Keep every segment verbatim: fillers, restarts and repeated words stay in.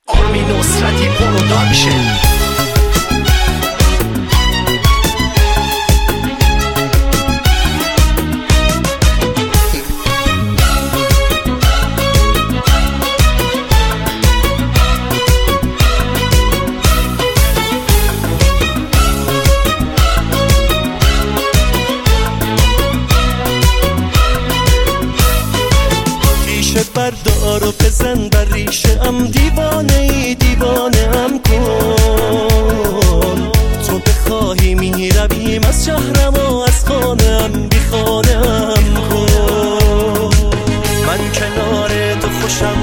آرمین نصرتی پروداکشن. بردار و بزن بر ریشه ام، دیوانه ای دیوانه ام کن. تو بخواهی می رویم از شهرم و از خانم بی خانم کن. من کنار تو خوشم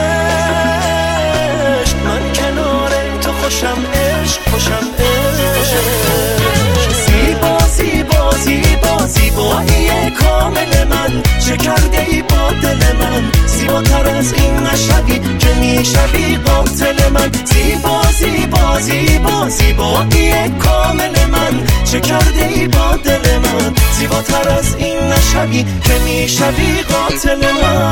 عشق، من کنار تو خوشم عشق، خوشم عشق. زیبا زیبا زیبا زیبایی کامل من، چه کرده ای با دل من؟ زیباتر از این نشوی که میشوی قاتل من. زیبا زیبا زیبا زیبایی کامل من، چه کرده ای با دل من؟ زیباتر از این نشوی که میشوی قاتل من.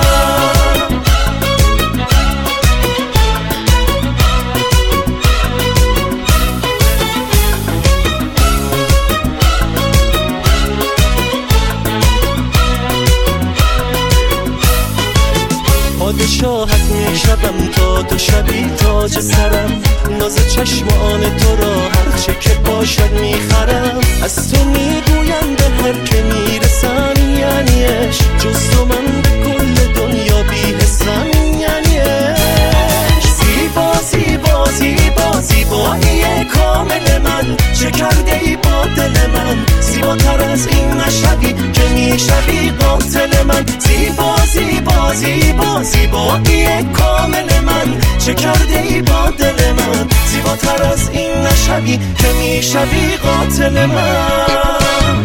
پادشاهت میشدم تا تو شبی تاج سرم، ناز چشمان تو را هرچه که باشد میخرم. از تو میگویم به هر که میرسم یعنی عشق، جز تو من به کل دنیا بی‌حسم یعنی عشق. زیبا زیبا زیبا زیبایی کامل من، چه کرده ای با دل من؟ زیباتر از این نشوی که میشوی قاتل من. زیبا زیبا زیبا زیبایی کامل من، چه کرده ای با دل من؟ زیباتر از این نشوی که میشوی قاتل من.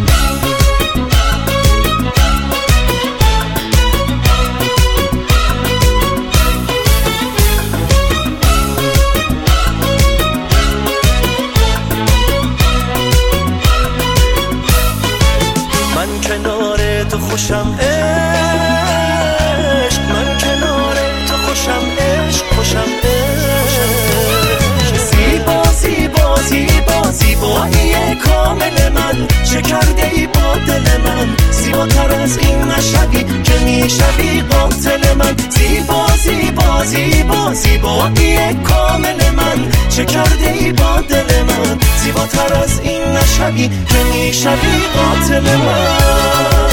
من کنار تو خوشم عشق، من کنار تو خوشم عشق، خوشم عشق. زیبا زیبا زیبا زیبایی کامل من، چه کرده ای با دل من؟ زیباتر از این نشوی که میشوی قاتل من. زیبا زیبا زیبا زیبایی کامل من، چه کرده ای با دل من؟ زیباتر از این نشوی که میشوی قاتل من.